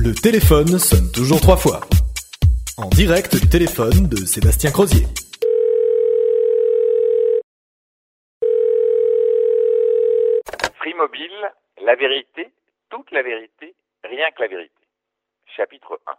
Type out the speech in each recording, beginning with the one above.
Le téléphone sonne toujours 3 fois. En direct du téléphone de Sébastien Crozier. Free Mobile, la vérité, toute la vérité, rien que la vérité. Chapitre 1.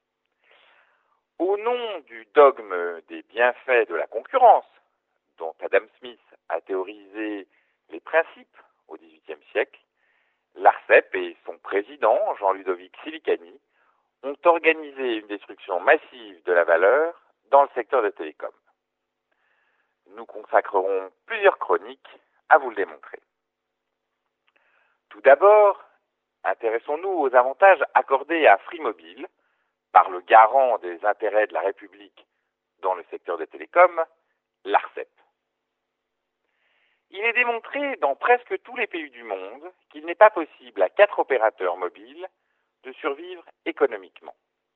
Au nom du dogme des bienfaits de la concurrence, dont Adam Smith a théorisé les principes au XVIIIe siècle, l'ARCEP et son président, Jean-Ludovic Silicani, ont organisé une destruction massive de la valeur dans le secteur des télécoms. Nous consacrerons plusieurs chroniques à vous le démontrer. Tout d'abord, intéressons-nous aux avantages accordés à Free Mobile par le garant des intérêts de la République dans le secteur des télécoms, l'ARCEP. Il est démontré dans presque tous les pays du monde qu'il n'est pas possible à 4 opérateurs mobiles de survivre économiquement.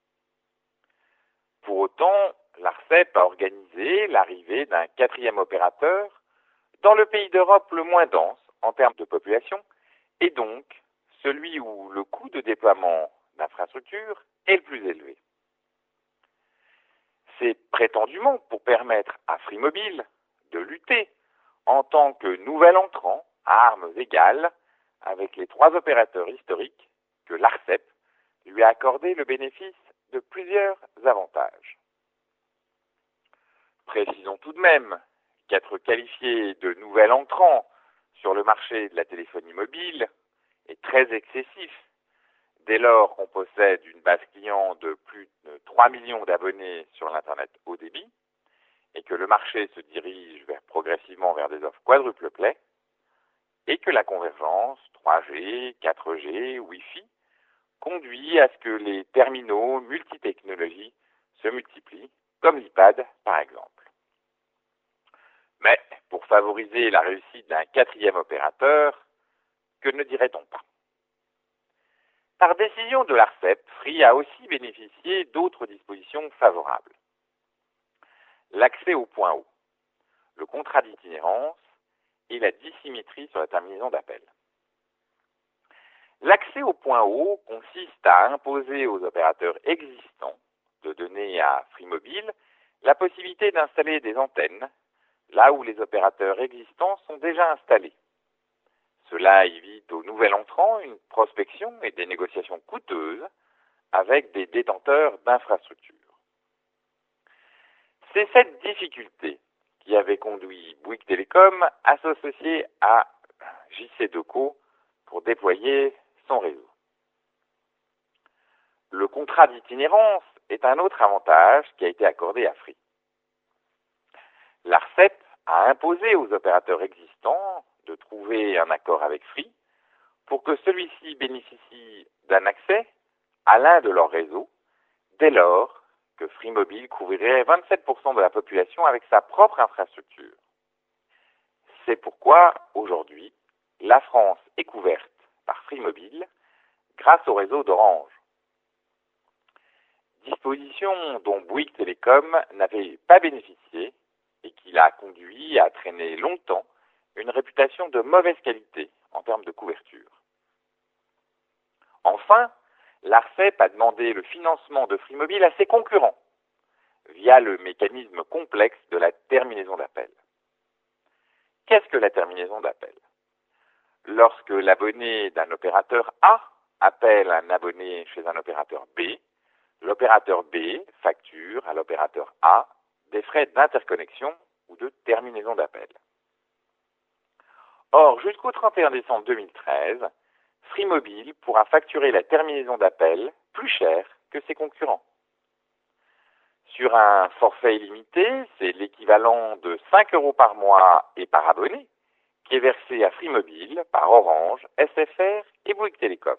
Pour autant, l'ARCEP a organisé l'arrivée d'un 4e opérateur dans le pays d'Europe le moins dense en termes de population et donc celui où le coût de déploiement d'infrastructures est le plus élevé. C'est prétendument pour permettre à Free Mobile de lutter en tant que nouvel entrant à armes égales avec les 3 opérateurs historiques que l'ARCEP lui a accordé le bénéfice de plusieurs avantages. Précisons tout de même qu'être qualifié de nouvel entrant sur le marché de la téléphonie mobile est très excessif dès lors qu'on possède une base client de plus de 3 millions d'abonnés sur l'Internet haut débit et que le marché se dirige progressivement vers des offres quadruple play et que la convergence 3G, 4G, Wi-Fi conduit à ce que les terminaux multitechnologies se multiplient, comme l'iPad par exemple. Mais pour favoriser la réussite d'un 4e opérateur, que ne dirait-on pas? Par décision de l'ARCEP, Free a aussi bénéficié d'autres dispositions favorables. L'accès au point haut, le contrat d'itinérance et la dissymétrie sur la terminaison d'appel. L'accès au point haut consiste à imposer aux opérateurs existants de donner à Free Mobile la possibilité d'installer des antennes là où les opérateurs existants sont déjà installés. Cela évite aux nouvel entrants une prospection et des négociations coûteuses avec des détenteurs d'infrastructures. C'est cette difficulté qui avait conduit Bouygues Telecom à s'associer à JCDecaux pour déployer son réseau. Le contrat d'itinérance est un autre avantage qui a été accordé à Free. L'ARCEP a imposé aux opérateurs existants de trouver un accord avec Free pour que celui-ci bénéficie d'un accès à l'un de leurs réseaux dès lors que Free Mobile couvrirait 27% de la population avec sa propre infrastructure. C'est pourquoi, aujourd'hui, la France est couverte par Free Mobile grâce au réseau d'Orange. Disposition dont Bouygues Telecom n'avait pas bénéficié et qui l'a conduit à traîner longtemps une réputation de mauvaise qualité en termes de couverture. Enfin, l'ARCEP a demandé le financement de Free Mobile à ses concurrents via le mécanisme complexe de la terminaison d'appel. Qu'est-ce que la terminaison d'appel? Lorsque l'abonné d'un opérateur A appelle un abonné chez un opérateur B, l'opérateur B facture à l'opérateur A des frais d'interconnexion ou de terminaison d'appel. Or, jusqu'au 31 décembre 2013, Free Mobile pourra facturer la terminaison d'appel plus cher que ses concurrents. Sur un forfait illimité, c'est l'équivalent de 5 € par mois et par abonné qui est versé à Free Mobile par Orange, SFR et Bouygues Telecom.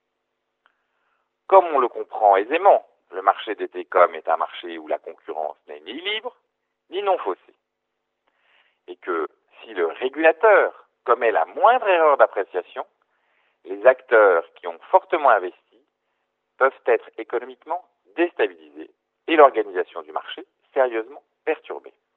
Comme on le comprend aisément, le marché des télécoms est un marché où la concurrence n'est ni libre ni non faussée. Et que si le régulateur commet la moindre erreur d'appréciation, les acteurs qui ont fortement investi peuvent être économiquement déstabilisés et l'organisation du marché sérieusement perturbée.